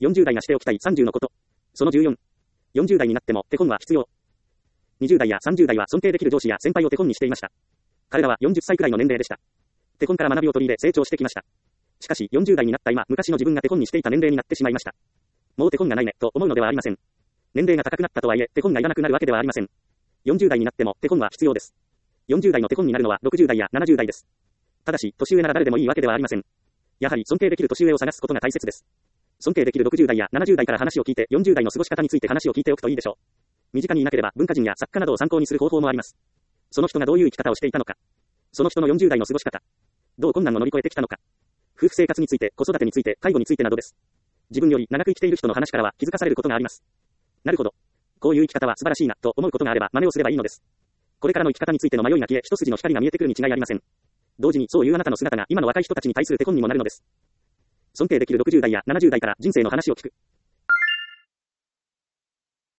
40代がしておきたい30のこと。その14。40代になっても手本は必要。20代や30代は尊敬できる上司や先輩を手本にしていました。彼らは40歳くらいの年齢でした。手本から学びを取り入れ成長してきました。しかし40代になった今、昔の自分が手本にしていた年齢になってしまいました。もう手本がないね、と思うのではありません。年齢が高くなったとはいえ、手本がいらなくなるわけではありません。40代になっても手本は必要です。40代の手本になるのは60代や70代です。ただし、年上なら誰でもいいわけではありません。やはり尊敬できる年上を探すことが大切です。尊敬できる60代や70代から話を聞いて40代の過ごし方について話を聞いておくといいでしょう。身近にいなければ文化人や作家などを参考にする方法もあります。その人がどういう生き方をしていたのか。その人の40代の過ごし方。どう困難を乗り越えてきたのか。夫婦生活について、子育てについて、介護についてなどです。自分より長く生きている人の話からは気づかされることがあります。なるほど。こういう生き方は素晴らしいな、と思うことがあれば真似をすればいいのです。これからの生き方についての迷いが消え、一筋の光が見えてくるに違いありません。同時にそういうあなたの姿が今の若い人たちに対する手本にもなるのです。尊敬できる60代や70代から人生の話を聞く。